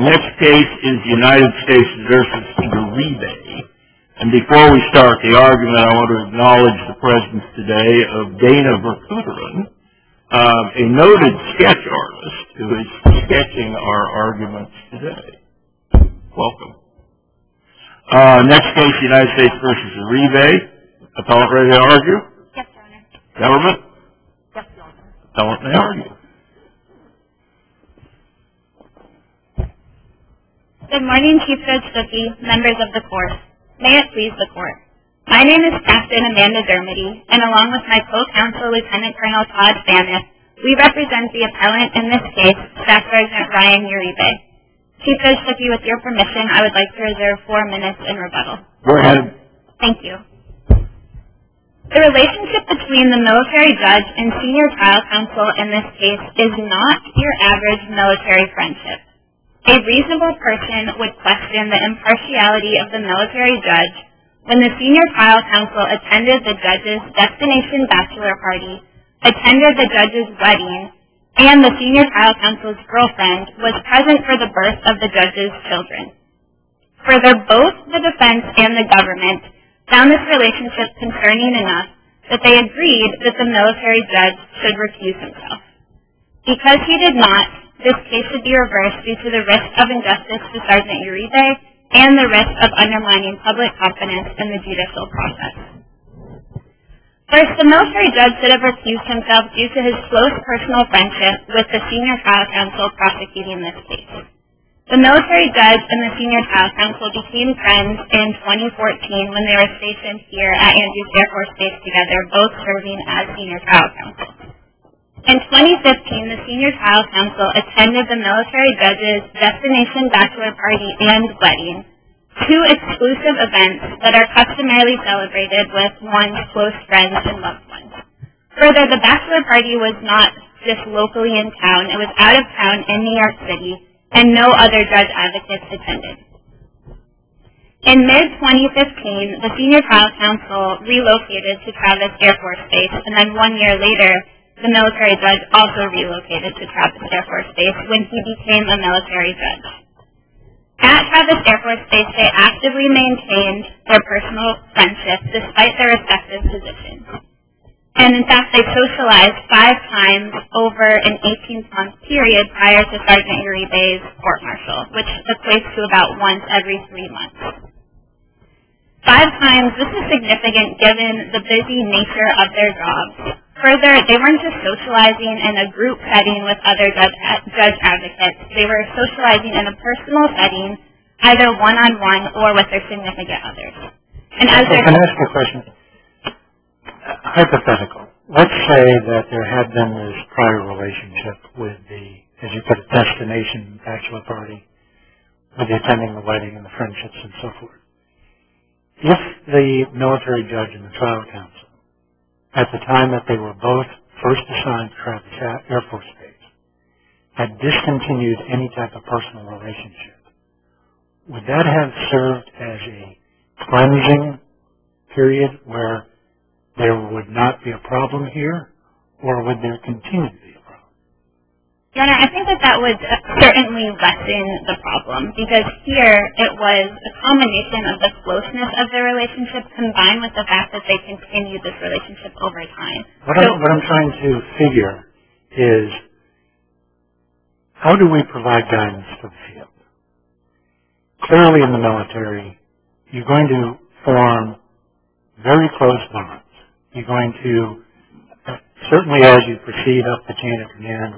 Next case is United States versus Uribe. And before we start the argument, I want to acknowledge the presence today of Dana Verkutteren, a noted sketch artist who is sketching our arguments today. Welcome. Next case, United States versus Uribe. Appellant ready to argue? Yes, Your Honor. Government? Yes, Your Honor. Appellant may argue. Good morning, Chief Judge Stuckey, members of the court. May it please the court. My name is Captain Amanda Dermody, and along with my co-counsel, Lieutenant Colonel Todd Famith, we represent the appellant in this case, Staff Sergeant Ryan Uribe. Chief Judge Stuckey, with your permission, I would like to reserve 4 minutes in rebuttal. Go ahead. Thank you. The relationship between the military judge and senior trial counsel in this case is not your average military friendship. A reasonable person would question the impartiality of the military judge when the senior trial counsel attended the judge's destination bachelor party, attended the judge's wedding, and the senior trial counsel's girlfriend was present for the birth of the judge's children. Further, both the defense and the government found this relationship concerning enough that they agreed that the military judge should recuse himself. Because he did not, this case should be reversed due to the risk of injustice to Sergeant Uribe and the risk of undermining public confidence in the judicial process. First, the military judge should have recused himself due to his close personal friendship with the senior trial counsel prosecuting this case. The military judge and the senior trial counsel became friends in 2014 when they were stationed here at Andrews Air Force Base together, both serving as senior trial counsel. In 2015, the senior trial counsel attended the military judge's destination bachelor party and wedding, two exclusive events that are customarily celebrated with one's close friends and loved ones. Further, the bachelor party was not just locally in town, it was out of town in New York City, and no other judge advocates attended. In mid-2015, the senior trial counsel relocated to Travis Air Force Base, and then 1 year later, the military judge also relocated to Travis Air Force Base when he became a military judge. At Travis Air Force Base, they actively maintained their personal friendship despite their respective positions. And in fact, they socialized 5 times over an 18-month period prior to Sergeant Uribe's court-martial, which equates to about once every 3 months. 5 times, this is significant given the busy nature of their jobs. Further, they weren't just socializing in a group setting with other judge advocates. They were socializing in a personal setting, either one-on-one or with their significant others. And as can I ask you a question? Hypothetical. Let's say that there had been this prior relationship with the, as you put it, destination bachelor party, with the attending the wedding and the friendships and so forth. If the military judge and the trial counsel, at the time that they were both first assigned to Travis Air Force Base, had discontinued any type of personal relationship, would that have served as a cleansing period where there would not be a problem here, or would there continue to be a problem? Your Honor, I think that would certainly lessen the problem, because here it was a combination of the closeness of their relationship combined with the fact that they continued this relationship over time. What I'm trying to figure is, how do we provide guidance for the field? Clearly in the military, you're going to form very close bonds. You're going to, certainly as you proceed up the chain of command,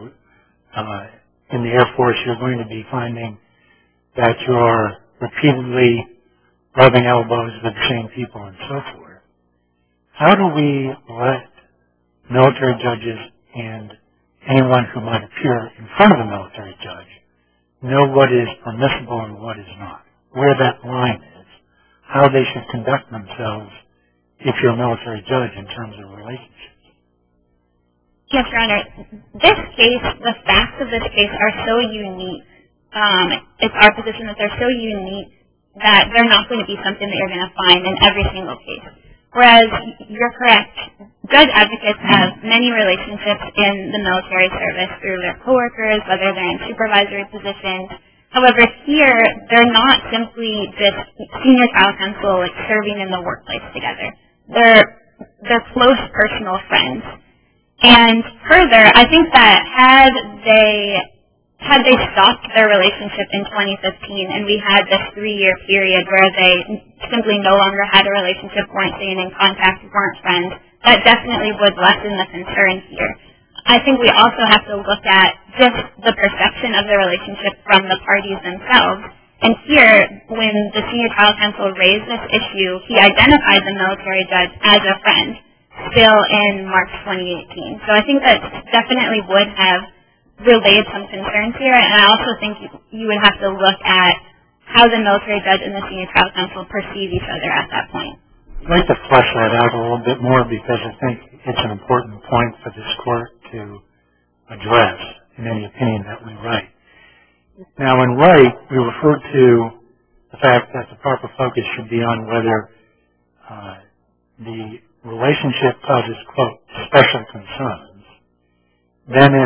in the Air Force, you're going to be finding that you're repeatedly rubbing elbows with the same people and so forth. How do we let military judges and anyone who might appear in front of a military judge know what is permissible and what is not, where that line is, how they should conduct themselves if you're a military judge in terms of relationships? Yes, Your Honor. This case, the facts of this case are so unique. It's our position that they're so unique that they're not going to be something that you're going to find in every single case. Whereas, you're correct, judge advocates have many relationships in the military service through their coworkers, whether they're in supervisory positions. However, here, they're not simply just senior trial counsel like serving in the workplace together. They're close personal friends. And further, I think that had they stopped their relationship in 2015 and we had this 3-year period where they simply no longer had a relationship, weren't staying in contact, weren't friends, that definitely would lessen the concern here. I think we also have to look at just the perception of the relationship from the parties themselves. And here, when the senior trial counsel raised this issue, he identified the military judge as a friend still in March 2018. So I think that definitely would have relayed some concerns here. And I also think you would have to look at how the military judge and the senior trial counsel perceive each other at that point. I'd like to flesh that out a little bit more because I think it's an important point for this court to address in any opinion that we write. Now, in Wright, we refer to the fact that the proper focus should be on whether the relationship causes, quote, special concerns. Then in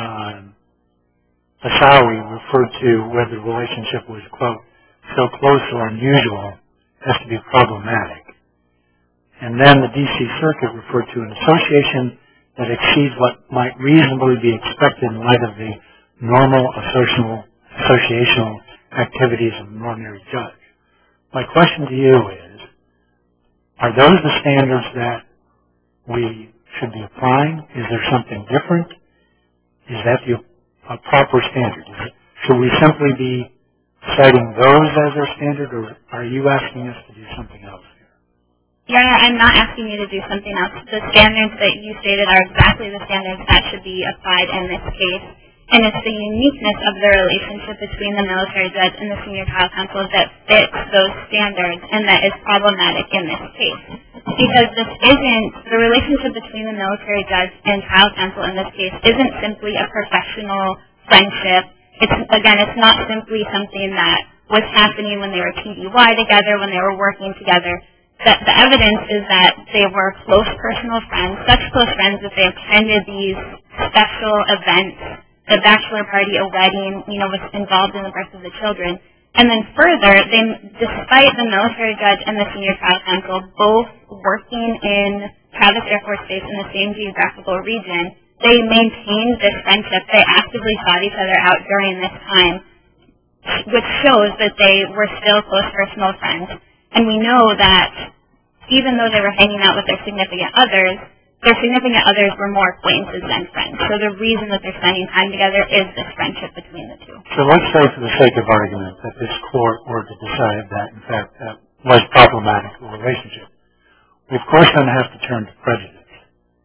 Assawi, we refer to whether the relationship was, quote, so close or unusual as to be problematic. And then the D.C. Circuit referred to an association that exceeds what might reasonably be expected in light of the normal associational activities of an ordinary judge. My question to you is, are those the standards that we should be applying? Is there something different? Is that a proper standard? Should we simply be citing those as our standard, or are you asking us to do something else? Your Honor, I'm not asking you to do something else. The standards that you stated are exactly the standards that should be applied in this case. And it's the uniqueness of the relationship between the military judge and the senior trial counsel that fits those standards and that is problematic in this case. Because the relationship between the military judge and trial counsel in this case isn't simply a professional friendship. It's not simply something that was happening when they were TDY together, when they were working together. That the evidence is that they were close personal friends, such close friends that they attended these special events, a bachelor party, a wedding, was involved in the birth of the children. And then further, despite the military judge and the senior trial counsel both working in Travis Air Force Base in the same geographical region, they maintained this friendship. They actively sought each other out during this time, which shows that they were still close personal friends. And we know that even though they were hanging out with their significant others were more acquaintances than friends. So the reason that they're spending time together is this friendship between the two. So let's say for the sake of argument that this court were to decide that, in fact, that was problematic in the relationship. We, of course, then have to turn to prejudice.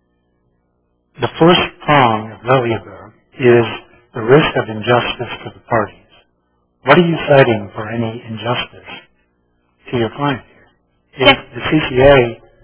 The first prong of Lilleberg is the risk of injustice to the parties. What are you citing for any injustice to your client here? If the CCA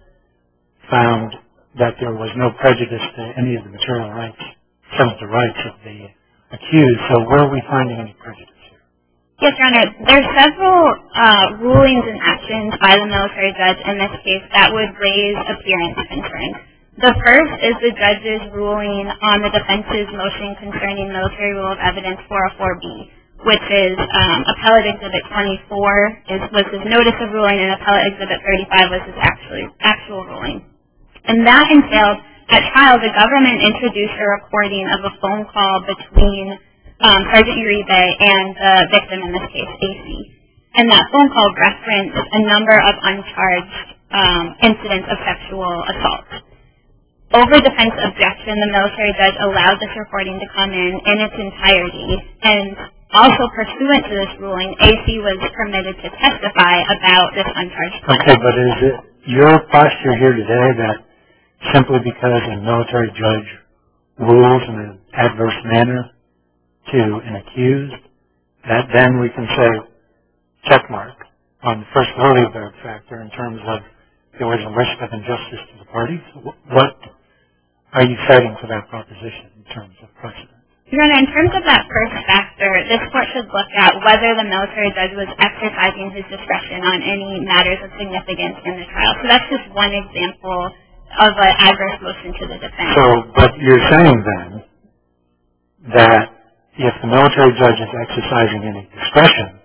found that there was no prejudice to any of the material rights, substantive rights of the accused, so where are we finding any prejudice here? Yes, Your Honor. There are several rulings and actions by the military judge in this case that would raise appearance concerns. The first is the judge's ruling on the defense's motion concerning military rule of evidence 404B. Which is Appellate Exhibit 24 was his notice of ruling, and Appellate Exhibit 35 was his actual ruling. And that entailed, at trial, the government introduced a recording of a phone call between Sergeant Uribe and the victim, in this case, AC. And that phone call referenced a number of uncharged incidents of sexual assault. Over defense objection, the military judge allowed this recording to come in its entirety, and also pursuant to this ruling, AC was permitted to testify about this uncharged crime. Okay, but is it your posture here today that simply because a military judge rules in an adverse manner to an accused, that then we can say checkmark on the first Lilleberg factor in terms of there was a risk of injustice to the parties? What are you citing for that proposition in terms of precedent? Your Honor, in terms of that first factor, this court should look at whether the military judge was exercising his discretion on any matters of significance in the trial. So that's just one example of an adverse motion to the defense. So, but you're saying then that if the military judge is exercising any discretion,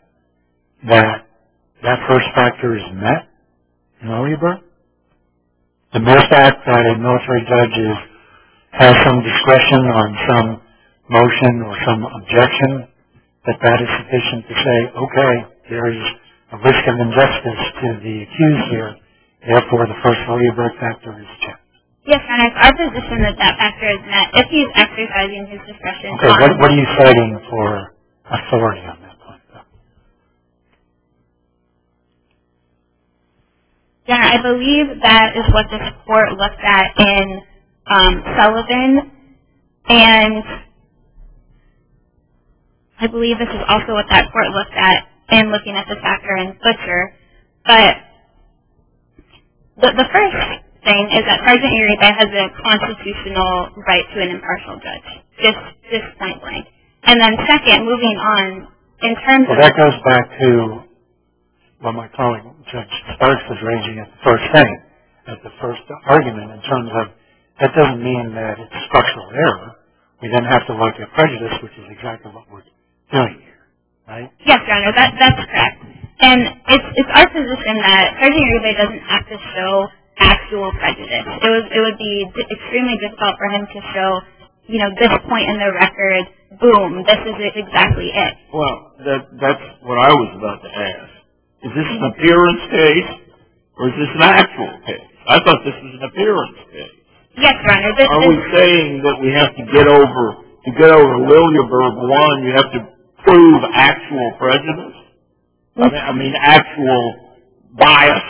that first factor is met in Lillieburg? The mere fact that a military judge has some discretion on some motion or some objection, that is sufficient to say, okay, there is a risk of injustice to the accused here, therefore the first Lillieburg factor is checked. Yes, Your Honor, it's our position that that factor is met if he's exercising his discretion. Okay, what are you citing for authority on that point, though? Your Honor, I believe that is what this court looked at in Sullivan, and I believe this is also what that court looked at in looking at the factor in Butcher. But the first thing is that Sergeant Uribe has a constitutional right to an impartial judge, just point blank. And then second, moving on, in terms of... Well, that goes back to what my colleague Judge Sparks was raising at the first thing, at the first argument, in terms of that doesn't mean that it's structural error. We then have to look at prejudice, which is exactly what we're doing here, right? Yes, Your Honor, that's correct. And it's our position that Sergeant Uribe doesn't have to show actual prejudice. It would be extremely difficult for him to show, this point in the record, boom, this is exactly it. Well, that's what I was about to ask. Is this an appearance case, or is this an actual case? I thought this was an appearance case. Yes, Your Honor. Are we saying that we have to get over Lillieburg 1, you have to prove actual prejudice? I mean actual bias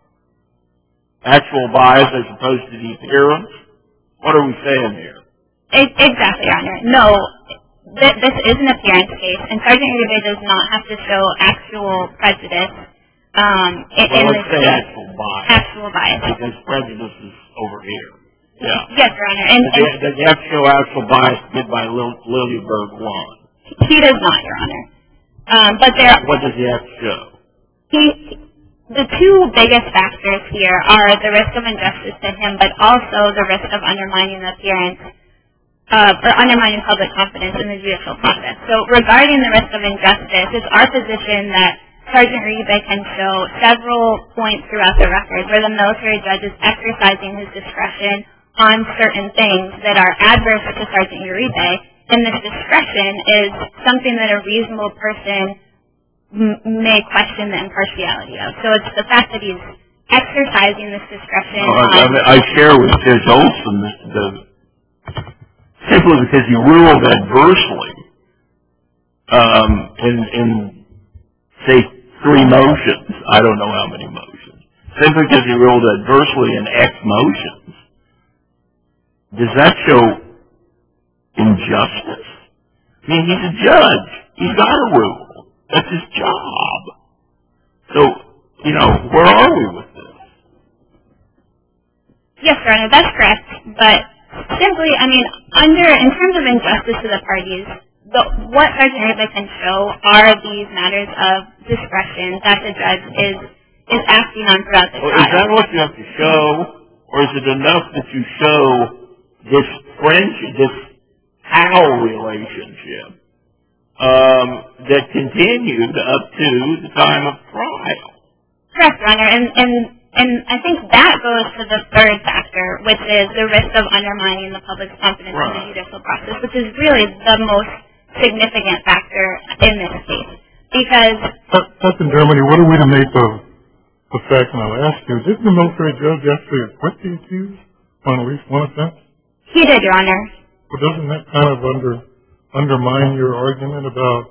as opposed to the appearance? What are we saying here? Exactly, Your Honor. No, this is an appearance case, and Sergeant Uribe does not have to show actual prejudice. Let's say actual bias. Actual bias. Because prejudice is over here. Yeah. Yes, Your Honor. And does he have to show actual bias to get by Lillieburg 1? He does not, Your Honor. What does he have to show? The two biggest factors here are the risk of injustice to him, but also the risk of undermining the appearance, or undermining public confidence in the judicial process. So regarding the risk of injustice, it's our position that Sergeant Uribe can show several points throughout the record where the military judge is exercising his discretion on certain things that are adverse to Sergeant Uribe, and this discretion is something that a reasonable person may question the impartiality of. So it's the fact that he's exercising this discretion. I share with Judge Olson simply because he ruled adversely in say 3 motions. I don't know how many motions. Simply because he ruled adversely in X motions. Does that show injustice? I mean, he's a judge. He's got a rule. That's his job. So, where are we with this? Yes, Your Honor, that's correct. But simply, in terms of injustice to the parties, what Sergeant Uribe can show are these matters of discretion that the judge is acting on throughout the trial. Is that what you have to show, or is it enough that you show this friendship, this pal relationship that continued up to the time of trial? Correct, Your Honor, and I think that goes to the third factor, which is the risk of undermining the public's confidence in the judicial process, which is really the most significant factor in this case. Because... Captain Germany, what are we to make of the fact, and I'll ask you, didn't the military judge actually acquit the accused on at least one offense? He did, Your Honor. But doesn't that kind of undermine your argument about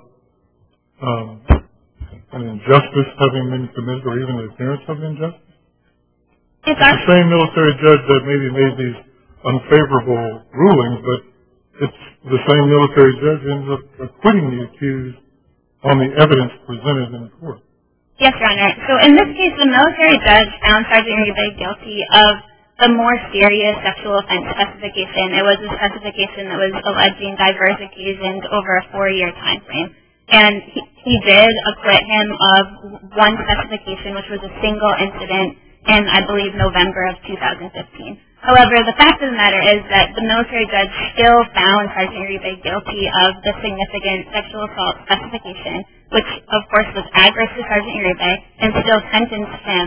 an injustice having been committed, or even the appearance of injustice? It's the same military judge that maybe made these unfavorable rulings, but it's the same military judge ends up acquitting the accused on the evidence presented in court. Yes, Your Honor. So in this case, the military judge found Sergeant Uribe guilty of the more serious sexual offense specification. It was a specification that was alleging diverse occasions over a 4-year time frame. And he did acquit him of one specification, which was a single incident in, I believe, November of 2015. However, the fact of the matter is that the military judge still found Sergeant Uribe guilty of the significant sexual assault specification, which of course was adverse to Sergeant Uribe, and still sentenced him,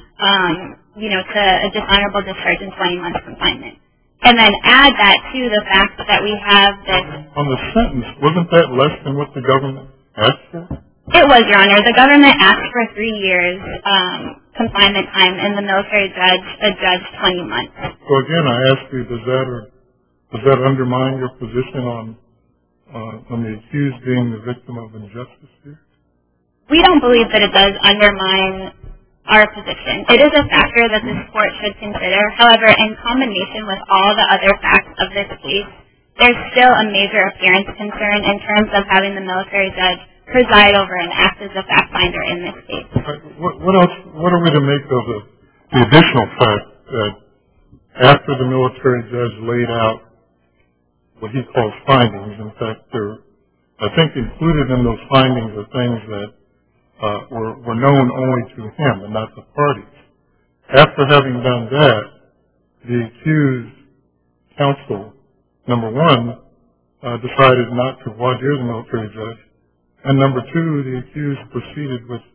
to a dishonorable discharge in 20 months confinement. And then add that to the fact that we have this... On the sentence, wasn't that less than what the government asked for? It was, Your Honor. The government asked for 3 years confinement time, and the military judge adjudged 20 months. So again, I ask you, does that undermine your position on the accused being the victim of injustice here? We don't believe that it does undermine our position. It is a factor that this court should consider. However, in combination with all the other facts of this case, there's still a major appearance concern in terms of having the military judge preside over and act as a fact finder in this case. What are we to make of the additional fact that after the military judge laid out what he calls findings, in fact, I think included in those findings are things that were known only to him and not the parties. After having done that, the accused counsel, number one, decided not to voir dire the military judge, and number two, the accused proceeded with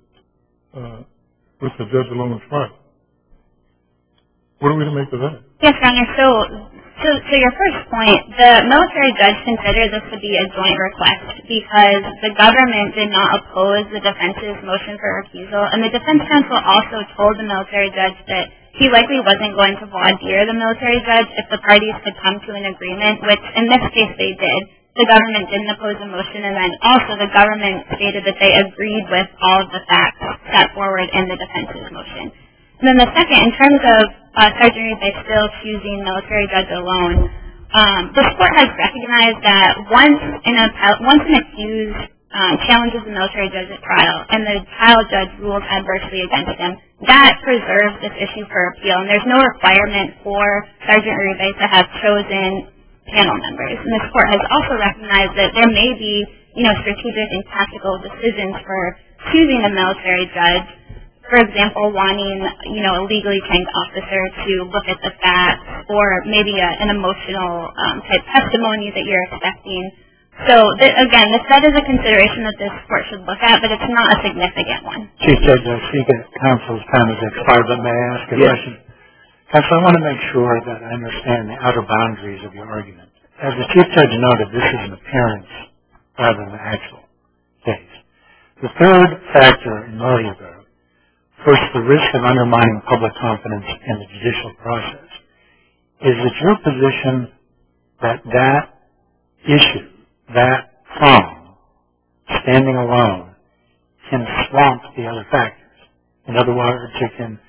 the judge alone trial. What are we to make of that? Yes, Your Honor. So your first point, the military judge considered this to be a joint request because the government did not oppose the defense's motion for recusal, and the defense counsel also told the military judge that he likely wasn't going to voir dire the military judge if the parties could come to an agreement, which in this case they did. The government didn't oppose the motion, and then also the government stated that they agreed with all of the facts set forward in the defense's motion. And then the second, in terms of Sergeant Uribe still choosing military judge alone, this court has recognized that once an accused challenges the military judge at trial and the trial judge rules adversely against him, that preserves this issue for appeal, and there's no requirement for Sergeant Uribe to have chosen panel members. And this court has also recognized that there may be, strategic and tactical decisions for choosing a military judge. For example, wanting, a legally trained officer to look at the facts, or maybe an emotional type testimony that you're expecting. So, again, that is a consideration that this court should look at, but it's not a significant one. Chief Judge, I see that counsel's time has expired, but may I ask a question? Counsel, I want to make sure that I understand the outer boundaries of your argument. As the Chief Judge noted, this is an appearance rather than an actual case. The third factor in Molière, first, the risk of undermining public confidence in the judicial process. Is it your position that issue, that problem, standing alone, can swamp the other factors? In other words, it can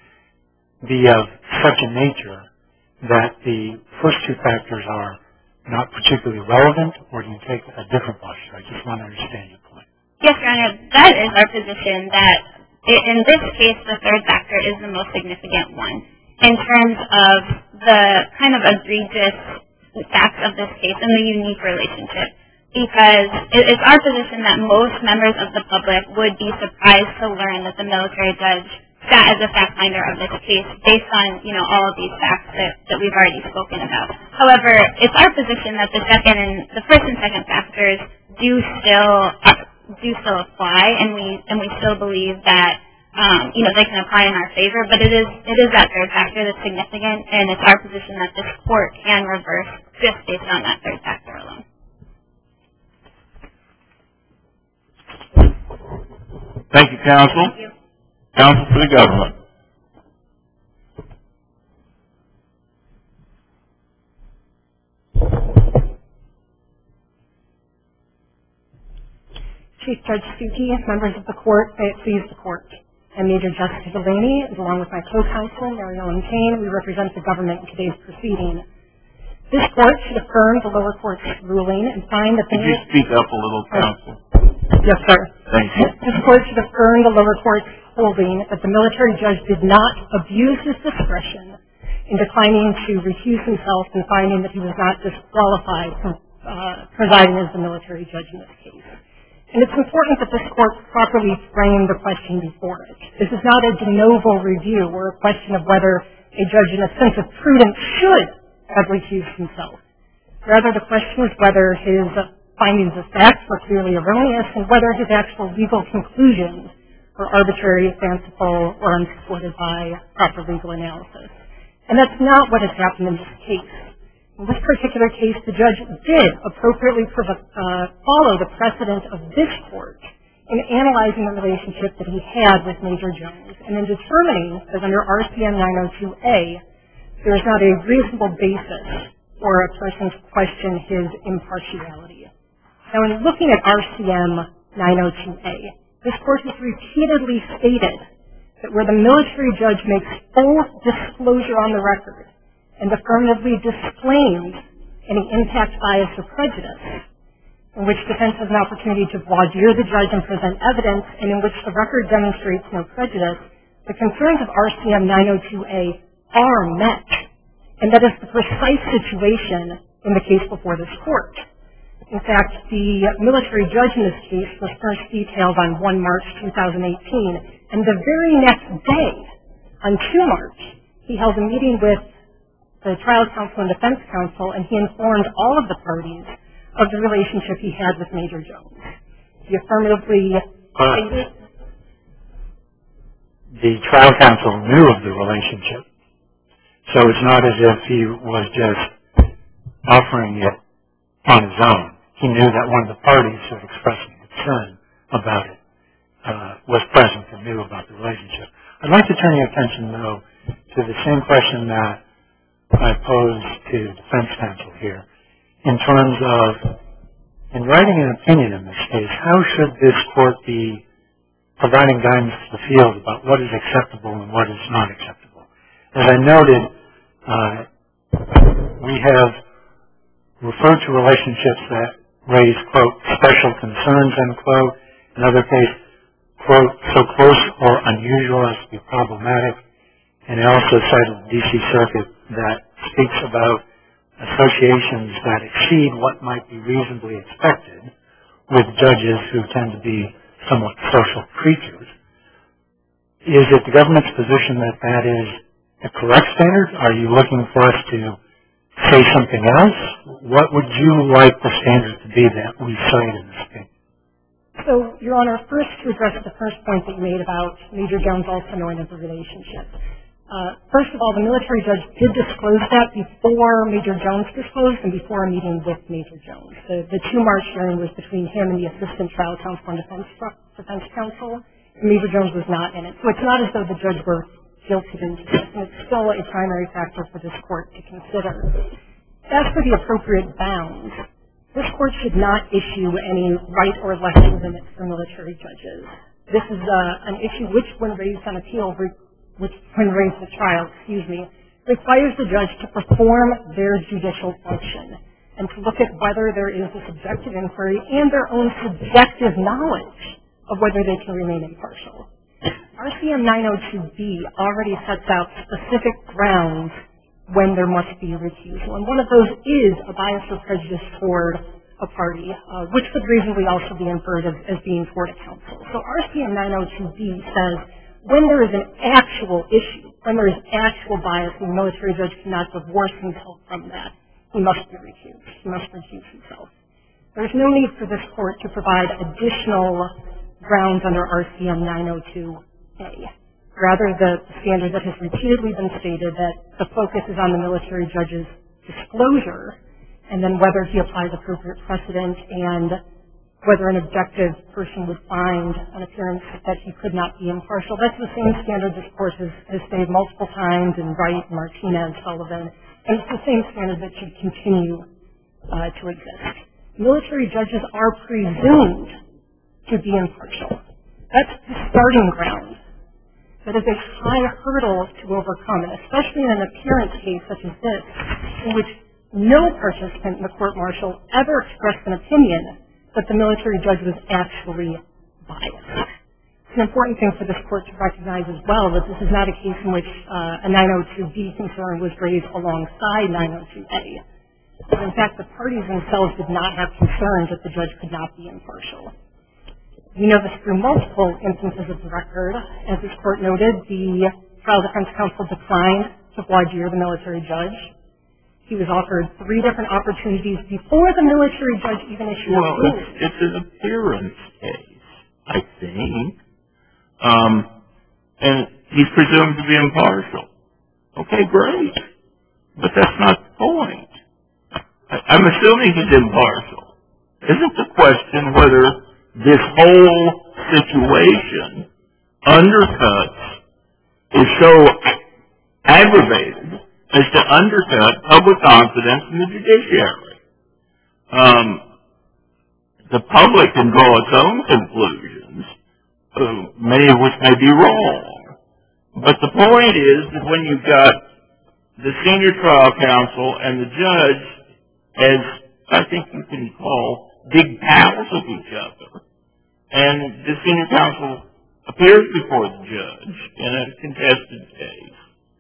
be of such a nature that the first two factors are not particularly relevant, or do you take a different posture? I just want to understand your point. Yes, Your Honor, that is our position, that in this case, the third factor is the most significant one in terms of the kind of egregious facts of this case and the unique relationship. Because it's our position that most members of the public would be surprised to learn that the military judge sat as a fact finder of this case based on, all of these facts that we've already spoken about. However, it's our position that the first and second factors do still apply, and we still believe that they can apply in our favor. But it is that third factor that's significant, and it's our position that this court can reverse just based on that third factor alone. Thank you, counsel. Thank you. Counsel for the government. Chief Judge Stuckey, members of the court, may it please the court. I'm Major Jessica Delaney, and along with my co-counsel, Mary Ellen Kane, we represent the government in today's proceeding. This court should affirm the lower court's ruling and find that the... Could you speak up a little, counsel? Yes, sir. Thank you. This court should affirm the lower court's holding that the military judge did not abuse his discretion in declining to recuse himself and finding that he was not disqualified from presiding as the military judge in this case. And it's important that this court properly frame the question before it. This is not a de novo review or a question of whether a judge in a sense of prudence should have recused himself. Rather, the question is whether his findings of fact were clearly erroneous and whether his actual legal conclusions were arbitrary, fanciful, or unsupported by proper legal analysis. And that's not what has happened in this case. In this particular case, the judge did appropriately follow the precedent of this court in analyzing the relationship that he had with Major Jones and in determining that under RCM 902A, there is not a reasonable basis for a person to question his impartiality. Now, in looking at RCM 902A, this court has repeatedly stated that where the military judge makes full disclosure on the record and affirmatively disclaims any impact, bias, or prejudice, in which defense has an opportunity to voir dire the judge and present evidence, and in which the record demonstrates no prejudice, the concerns of RCM 902A are met. And that is the precise situation in the case before this court. In fact, the military judge in this case was first detailed on 1 March 2018, and the very next day, on 2 March, he held a meeting with the trial counsel and defense counsel, and he informed all of the parties of the relationship he had with Major Jones. He affirmatively stated the trial counsel knew of the relationship, so it's not as if he was just offering it on his own. He knew that one of the parties who had expressed concern about it was present and knew about the relationship. I'd like to turn your attention, though, to the same question that I posed to defense counsel here in terms of, in writing an opinion in this case, how should this court be providing guidance to the field about what is acceptable and what is not acceptable? As I noted, we have referred to relationships that raise, quote, special concerns, end quote. In other case, quote, so close or unusual as to be problematic. And I also cited the D.C. Circuit that speaks about associations that exceed what might be reasonably expected with judges who tend to be somewhat social creatures. Is it the government's position that that is a correct standard? Are you looking for us to say something else? What would you like the standard to be that we cite in this case? So, Your Honor, first to address the first point that you made about Major Jones also knowing of the relationship. First of all, the military judge did disclose that before Major Jones disclosed and before a meeting with Major Jones. The 2 March hearing was between him and the assistant trial counsel and defense counsel, and Major Jones was not in it. So it's not as though the judge were guilty of injustice, and it's still a primary factor for this court to consider. As for the appropriate bounds, this court should not issue any right or left limits for military judges. This is an issue which, when raised on appeal, when raised at trial, requires the judge to perform their judicial function and to look at whether there is a subjective inquiry and their own subjective knowledge of whether they can remain impartial. RCM 902B already sets out specific grounds when there must be a recusal, and one of those is a bias or prejudice toward a party, which could reasonably also be inferred as being toward a counsel. So RCM 902B says when there is an actual issue, when there is actual bias, the military judge cannot divorce himself from that. He must be recused. He must recuse himself. There is no need for this court to provide additional grounds under RCM 902A. Rather, the standard that has repeatedly been stated that the focus is on the military judge's disclosure and then whether he applies appropriate precedent and whether an objective person would find an appearance that he could not be impartial. That's the same standard this court has stated multiple times in Wright, Martinez, Sullivan, and it's the same standard that should continue to exist. Military judges are presumed to be impartial. That's the starting ground. That is a high hurdle to overcome, and especially in an appearance case such as this, in which no participant in the court-martial ever expressed an opinion that the military judge was actually biased. It's an important thing for this court to recognize as well that this is not a case in which a 902B concern was raised alongside 902A. But in fact, the parties themselves did not have concerns that the judge could not be impartial. We know this through multiple instances of the record. As this court noted, the trial defense counsel declined to voir dire the military judge. He was offered 3 different opportunities before the military judge even issued a ruling. Well, it's an appearance case, I think. And he's presumed to be impartial. Okay, great. But that's not the point. I'm assuming he's impartial. Isn't the question whether this whole situation undercuts, is so aggravated as to undercut public confidence in the judiciary? The public can draw its own conclusions, many of which may be wrong. But the point is that when you've got the senior trial counsel and the judge, as I think you can call big pals of each other, and the senior counsel appears before the judge in a contested case,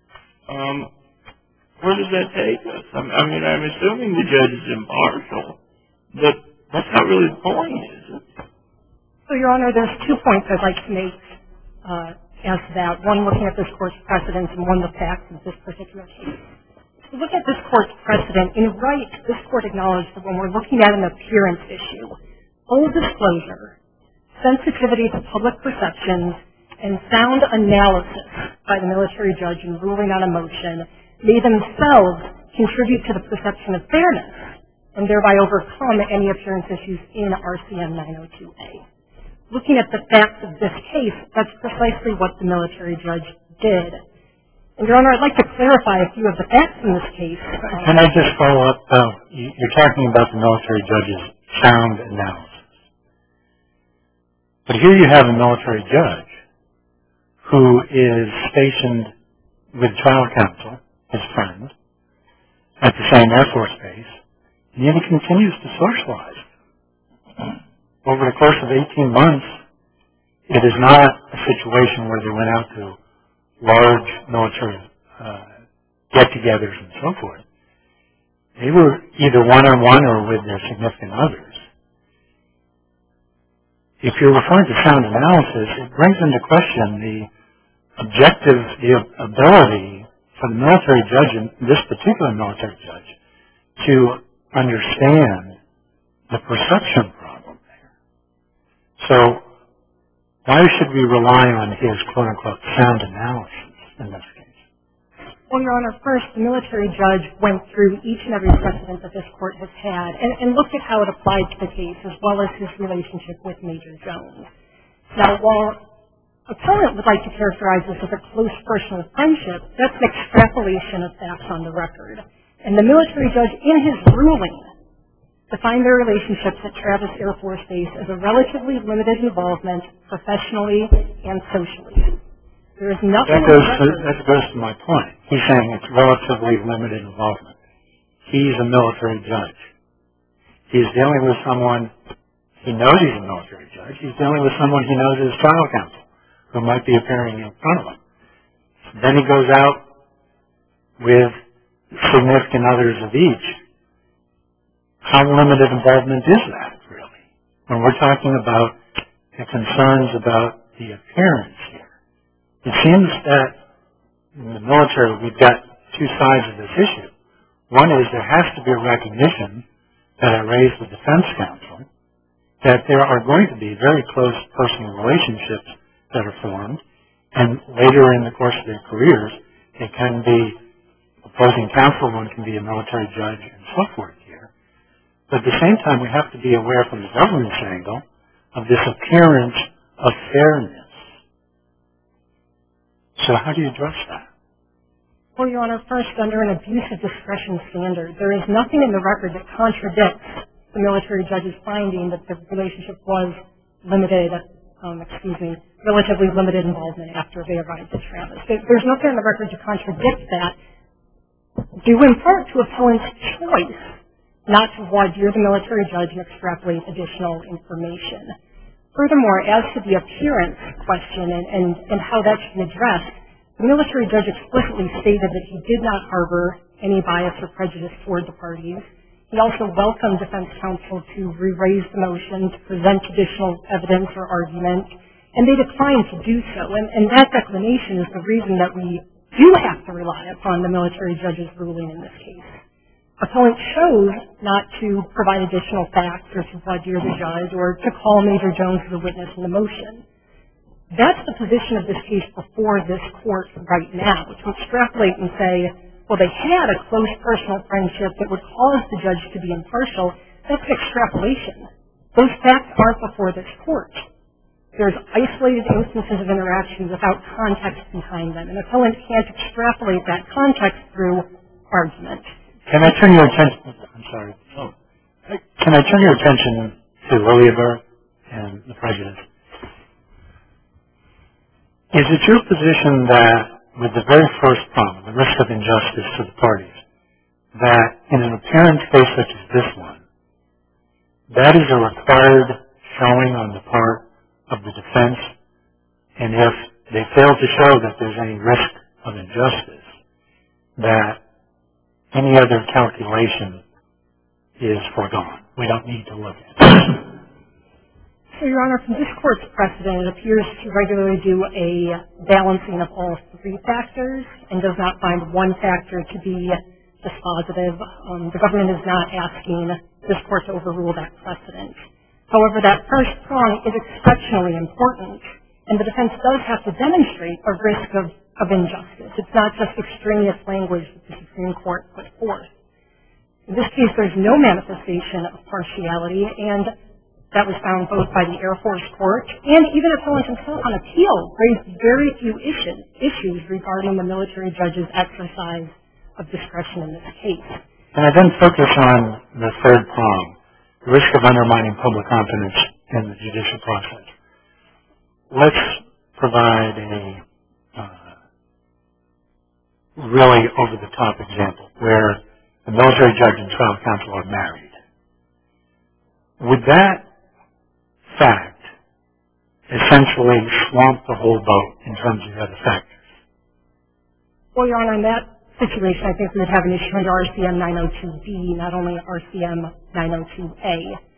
where does that take us? I mean, I'm assuming the judge is impartial, but that's not really the point, is it? So, Your Honor, there's 2 points I'd like to make as to that. One, looking at this court's precedents, and one, the facts of this particular case. To look at this court's precedent, in Wright, this court acknowledged that when we're looking at an appearance issue, full disclosure, sensitivity to public perceptions, and sound analysis by the military judge in ruling on a motion may themselves contribute to the perception of fairness and thereby overcome any appearance issues in RCM 902A. Looking at the facts of this case, that's precisely what the military judge did. And, Your Honor, I'd like to clarify a few of the facts in this case. Can I just follow up? You're talking about the military judge's sound analysis. But here you have a military judge who is stationed with trial counsel, his friend, at the same Air Force base, and yet he continues to socialize. Over the course of 18 months, it is not a situation where they went out to large military get-togethers and so forth. They were either one-on-one or with their significant others. If you're referring to sound analysis, it brings into question the ability for the military judge, and this particular military judge, to understand the perception problem there. So why should we rely on his quote-unquote sound analysis in this case? Well, Your Honor, first, the military judge went through each and every precedent that this court has had and looked at how it applied to the case as well as his relationship with Major Jones. Now, while appellant would like to characterize this as a close personal friendship, that's an extrapolation of facts on the record. And the military judge, in his ruling, defined their relationships at Travis Air Force Base as a relatively limited involvement professionally and socially. There is nothing... That goes to my point. He's saying it's relatively limited involvement. He's a military judge. He's dealing with someone, he knows he's a military judge, he's dealing with someone he knows is trial counsel, who might be appearing in front of him. Then he goes out with significant others of each. How limited involvement is that, really? When we're talking about the concerns about the appearance here, it seems that in the military we've got 2 sides of this issue. One is there has to be a recognition that I raised with defense counsel that there are going to be very close personal relationships that are formed, and later in the course of their careers, it can be opposing counsel, one can be a military judge, and so forth here. But at the same time, we have to be aware from the government's angle of this appearance of fairness. So how do you address that? Well, Your Honor, first, under an abuse of discretion standard, there is nothing in the record that contradicts the military judge's finding that the relationship was limited, relatively limited involvement after they arrived at Travis. There's nothing in the record to contradict that, due in part to appellant's choice not to voir dire the military judge and extrapolate additional information. Furthermore, as to the appearance question and how that should be addressed, the military judge explicitly stated that he did not harbor any bias or prejudice toward the parties. He also welcomed defense counsel to re-raise the motion, to present additional evidence or argument, and they declined to do so. And that declination is the reason that we do have to rely upon the military judge's ruling in this case. Appellant chose not to provide additional facts or to voir dire the judge or to call Major Jones as a witness in the motion. That's the position of this case before this court right now, to extrapolate and say, well, they had a close personal friendship that would cause the judge to be impartial. That's extrapolation. Those facts aren't before this court. There's isolated instances of interaction without context behind them, and appellant can't extrapolate that context through argument. Can I turn your attention? I'm sorry. Oh. Can I turn your attention to Lillieberg and the prejudice? Is it your position that with the very first problem, the risk of injustice to the parties, that in an apparent case such as this one, that is a required showing on the part of the defense, and if they fail to show that there's any risk of injustice, that any other calculation is foregone? We don't need to look at it. So, Your Honor, from this court's precedent, it appears to regularly do a balancing of all three factors and does not find one factor to be dispositive. The government is not asking this court to overrule that precedent. However, that first prong is exceptionally important, and the defense does have to demonstrate a risk of injustice. It's not just extraneous language that the Supreme Court put forth. In this case, there's no manifestation of partiality, and that was found both by the Air Force Court and even appellant himself on appeal raised very few issues regarding the military judge's exercise of discretion in this case. And I then focus on the third prong, the risk of undermining public confidence in the judicial process. Let's provide a really over-the-top example where the military judge and trial counsel are married. Would that fact essentially swamp the whole boat in terms of the other factors? Well, Your Honor, in that situation, I think we would have an issue under RCM 902B, not only RCM 902A,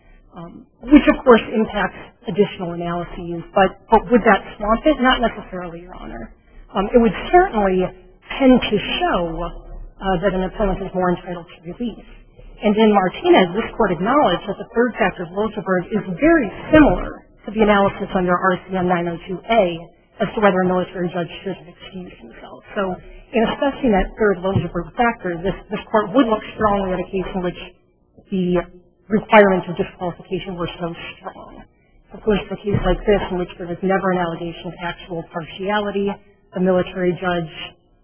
which of course impacts additional analyses, but would that swamp it? Not necessarily, Your Honor. It would certainly tend to show that an appellant is more entitled to relief. And in Martinez, this court acknowledged that the third factor of Lozeberg is very similar to the analysis under RCM 902A as to whether a military judge should have excused himself. So in assessing that third Lozeberg factor, this court would look strongly at a case in which the requirements of disqualification were so strong. Of course, a case like this in which there was never an allegation of actual partiality, the military judge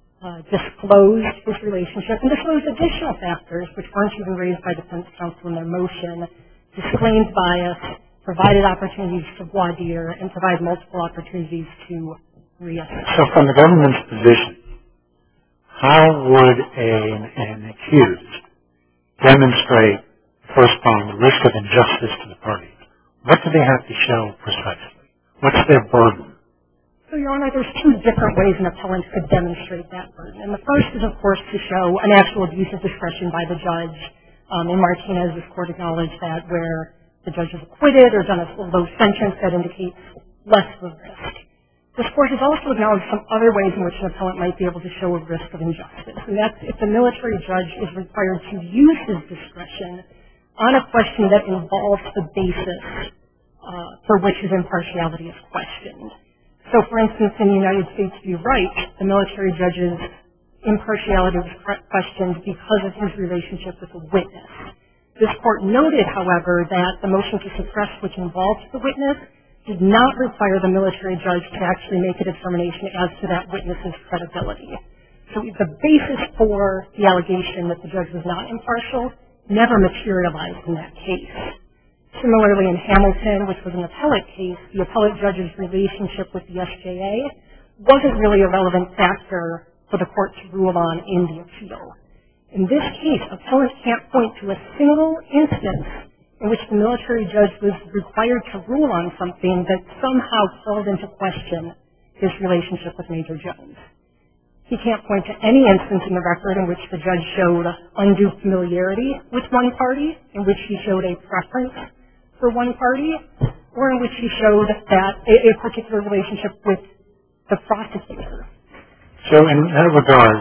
disclosed his relationship and disclosed additional factors which weren't even raised by defense counsel in their motion, disclaimed bias, provided opportunities to voir dire, and provided multiple opportunities to reassess. So from the government's position, how would an accused demonstrate, first prong, the risk of injustice to the parties? What do they have to show precisely? What's their burden? So, Your Honor, there's two different ways an appellant could demonstrate that burden. And the first is, of course, to show an actual abuse of discretion by the judge. In Martinez, this court acknowledged that where the judge is acquitted or done a low sentence, that indicates less of a risk. This court has also acknowledged some other ways in which an appellant might be able to show a risk of injustice. And that's if the military judge is required to use his discretion on a question that involves the basis for which his impartiality is questioned. So, for instance, in the United States v. Wright, the military judge's impartiality was questioned because of his relationship with a witness. This court noted, however, that the motion to suppress which involved the witness did not require the military judge to actually make a determination as to that witness's credibility. So the basis for the allegation that the judge was not impartial never materialized in that case. Similarly, in Hamilton, which was an appellate case, the appellate judge's relationship with the SJA wasn't really a relevant factor for the court to rule on in the appeal. In this case, appellant can't point to a single instance in which the military judge was required to rule on something that somehow called into question his relationship with Major Jones. He can't point to any instance in the record in which the judge showed undue familiarity with one party, in which he showed a preference for one party, or in which he showed that a particular relationship with the prosecutor. So in that regard,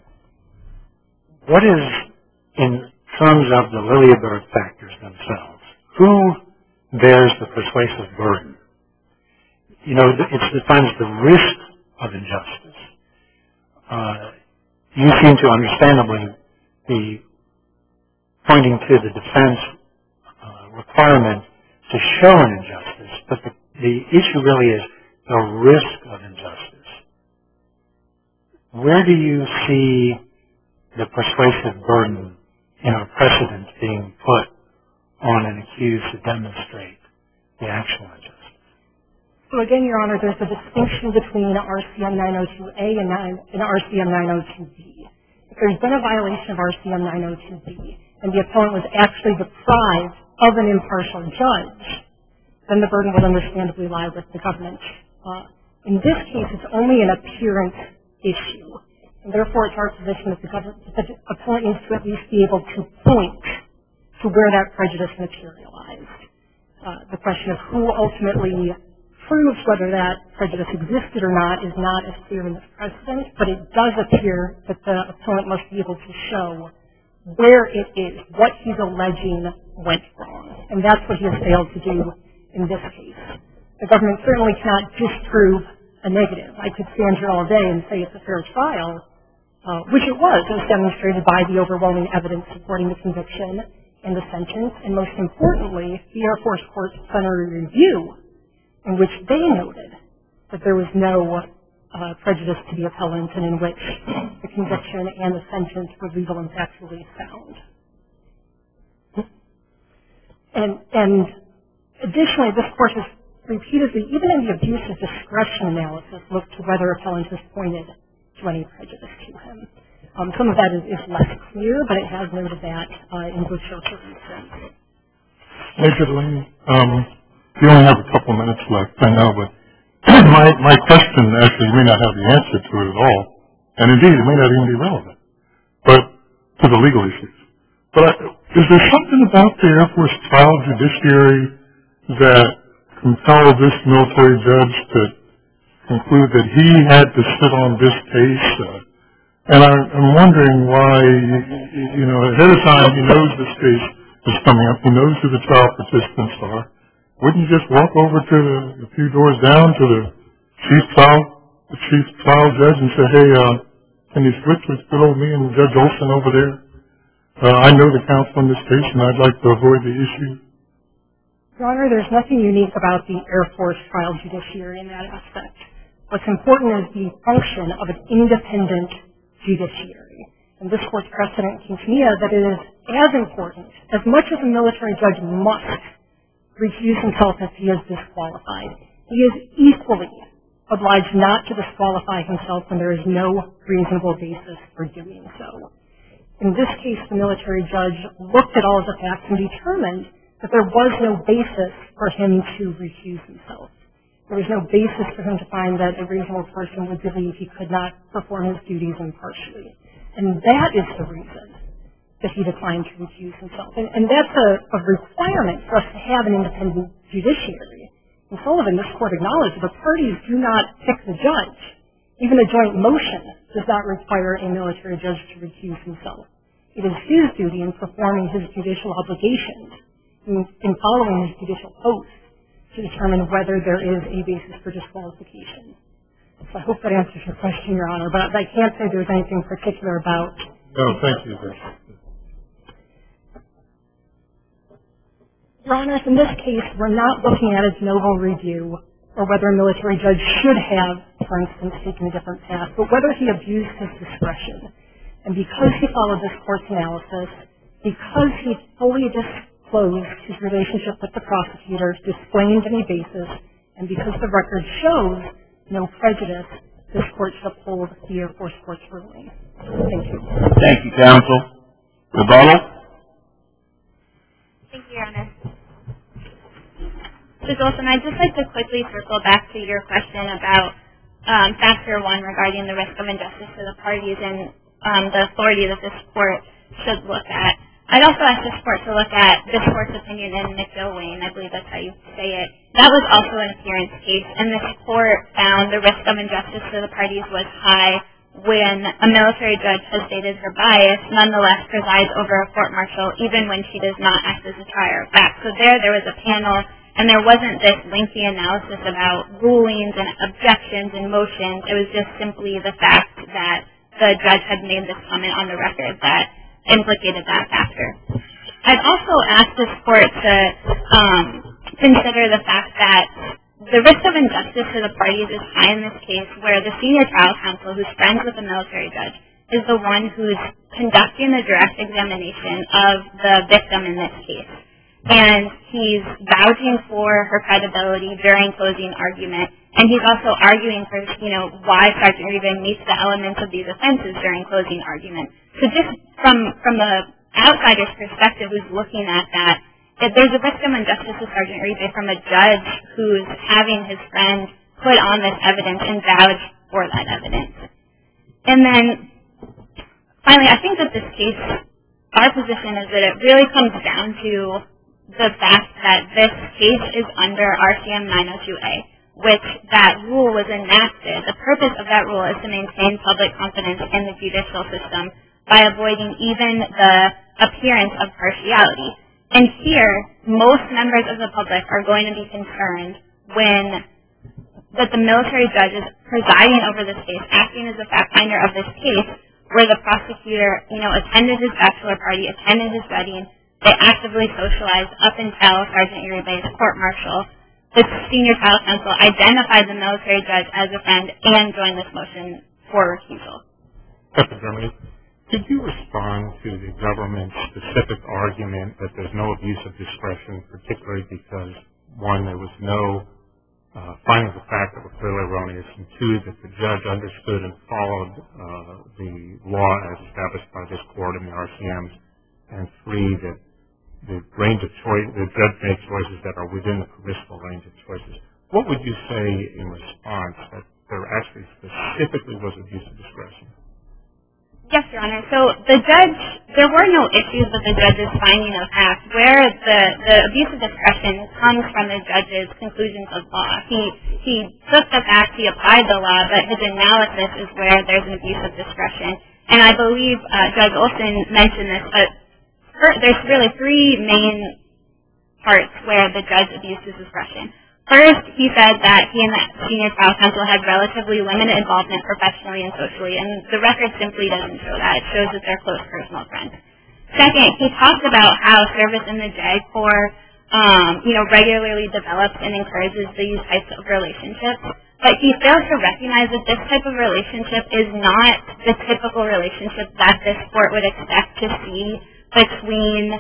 what is, in terms of the Lillieberg factors themselves, who bears the persuasive burden? You know, it defines the risk of injustice. You seem to understandably be pointing to the defense requirement to show an injustice, but the issue really is the risk of injustice. Where do you see the persuasive burden in a precedent being put on an accused to demonstrate the actual injustice? So again, Your Honor, there's a distinction between RCM 902A and RCM 902B. If there's been a violation of RCM 902B, and the appellant was actually deprived of an impartial judge, then the burden would understandably lie with the government. In this case, it's only an appearance issue, and therefore it's our position that the appellant needs to at least be able to point to where that prejudice materialized. The question of who ultimately proves whether that prejudice existed or not is not as clear in this precedent, but it does appear that the appellant must be able to show where it is, what he's alleging went wrong. And that's what he has failed to do in this case. The government certainly cannot disprove a negative. I could stand here all day and say it's a fair trial, which it was, as demonstrated by the overwhelming evidence supporting the conviction and the sentence, and most importantly, the Air Force Court's plenary review, in which they noted that there was no prejudice to the appellant and in which the conviction and the sentence were legal and factually sound. And additionally, this Court has repeatedly, even in the abuse of discretion analysis, looked to whether appellant has pointed to any prejudice to him. Some of that is less clear, but it has noted that in Butcher, for instance. Major Delaney, you only have a couple minutes left, I know, but my question actually may not have the answer to it at all, and indeed it may not even be relevant, but to the legal issues. But is there something about the Air Force trial judiciary that compelled this military judge to conclude that he had to sit on this case? And I'm wondering why, ahead of time he knows this case is coming up, he knows who the trial participants are. Wouldn't you just walk over to a few doors down to the chief trial judge and say, hey, can you switch with good old me and Judge Olson over there? I know the counsel in this case and I'd like to avoid the issue. Your Honor, there's nothing unique about the Air Force trial judiciary in that aspect. What's important is the function of an independent judiciary. And this Court's precedent in Quintanilla that it is as important, as much as a military judge must recuse himself if he is disqualified, he is equally obliged not to disqualify himself when there is no reasonable basis for doing so. In this case, the military judge looked at all of the facts and determined that there was no basis for him to recuse himself. There was no basis for him to find that a reasonable person would believe he could not perform his duties impartially. And that is the reason that he declined to recuse himself. And that's a requirement for us to have an independent judiciary. In Sullivan, this Court acknowledged the parties do not pick the judge. Even a joint motion does not require a military judge to recuse himself. It is his duty in performing his judicial obligations, in following his judicial oath, to determine whether there is a basis for disqualification. So I hope that answers your question, Your Honor, but I can't say there's anything particular about... No, thank you. Your Honors, in this case, we're not looking at a de novo review or whether a military judge should have, for instance, taken a different path, but whether he abused his discretion. And because he followed this Court's analysis, because he fully disclosed his relationship with the prosecutor, disclaimed any basis, and because the record shows no prejudice, this Court should uphold the Air Force Court's ruling. Thank you. Thank you, counsel. Rebuttal? Thank you, Your Honor. Judge Olson, I'd just like to quickly circle back to your question about Factor 1 regarding the risk of injustice to the parties and the authority that this Court should look at. I'd also ask this Court to look at this Court's opinion in McIlwain. I believe that's how you say it. That was also an appearance case, and this Court found the risk of injustice to the parties was high when a military judge has stated her bias, nonetheless presides over a court-martial even when she does not act as a trier of fact. So there was a panel, and there wasn't this lengthy analysis about rulings and objections and motions. It was just simply the fact that the judge had made this comment on the record that implicated that factor. I'd also ask this court to consider the fact that the risk of injustice to the parties is high in this case, where the senior trial counsel, who's friends with the military judge, is the one who's conducting the direct examination of the victim in this case. And he's vouching for her credibility during closing argument, and he's also arguing for, why Sergeant Uribe meets the elements of these offenses during closing argument. So just from the outsider's perspective who's looking at that, if there's a risk of injustice to Sergeant Uribe from a judge who's having his friend put on this evidence and vouch for that evidence. And then, finally, I think that this case, our position is that it really comes down to the fact that this case is under RCM 902A, which that rule was enacted. The purpose of that rule is to maintain public confidence in the judicial system by avoiding even the appearance of partiality. And here, most members of the public are going to be concerned that the military judge is presiding over this case, acting as a fact finder of this case, where the prosecutor, attended his bachelor party, attended his wedding, they actively socialized up until Sergeant Uribe's court-martial. The senior trial counsel identified the military judge as a friend and joined this motion for recusal. Dr. Germany, could you respond to the government's specific argument that there's no abuse of discretion, particularly because, one, there was no findings of fact that were clearly erroneous, and two, that the judge understood and followed the law as established by this court and the RCMs, and three, that the range of choice, the judge made choices that are within the permissible range of choices. What would you say in response that there actually specifically was abuse of discretion? Yes, Your Honor. So there were no issues with the judge's finding of fact. Where the abuse of discretion comes from the judge's conclusions of law. He took the fact, he applied the law, but his analysis is where there's an abuse of discretion. And I believe Judge Olson mentioned this, but there's really three main parts where the judge abused his discretion. First, he said that he and the senior trial counsel had relatively limited involvement professionally and socially, and the record simply doesn't show that. It shows that they're close personal friends. Second, he talked about how service in the JAG Corps, regularly develops and encourages these types of relationships, but he fails to recognize that this type of relationship is not the typical relationship that this court would expect to see between,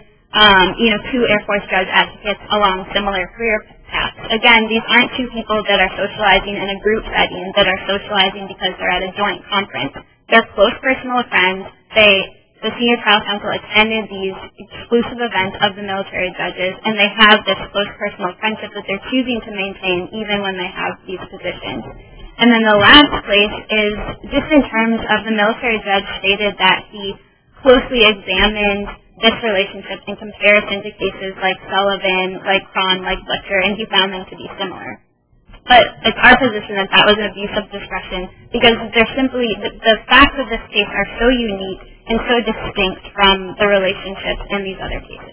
two Air Force judge advocates along similar career paths. Again, these aren't two people that are socializing in a group setting, that are socializing because they're at a joint conference. They're close personal friends. The senior trial counsel attended these exclusive events of the military judges, and they have this close personal friendship that they're choosing to maintain even when they have these positions. And then the last place is just in terms of the military judge stated that he closely examined this relationship in comparison to cases like Sullivan, like Cron, like Butcher, and he found them to be similar. But it's our position that that was an abuse of discretion because they're simply, the facts of this case are so unique and so distinct from the relationships in these other cases.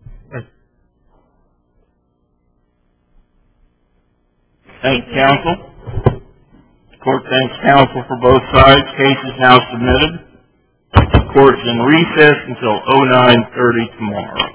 Thank you, counsel. The court thanks counsel for both sides. Case is now submitted. The court's in recess until 09:30 tomorrow.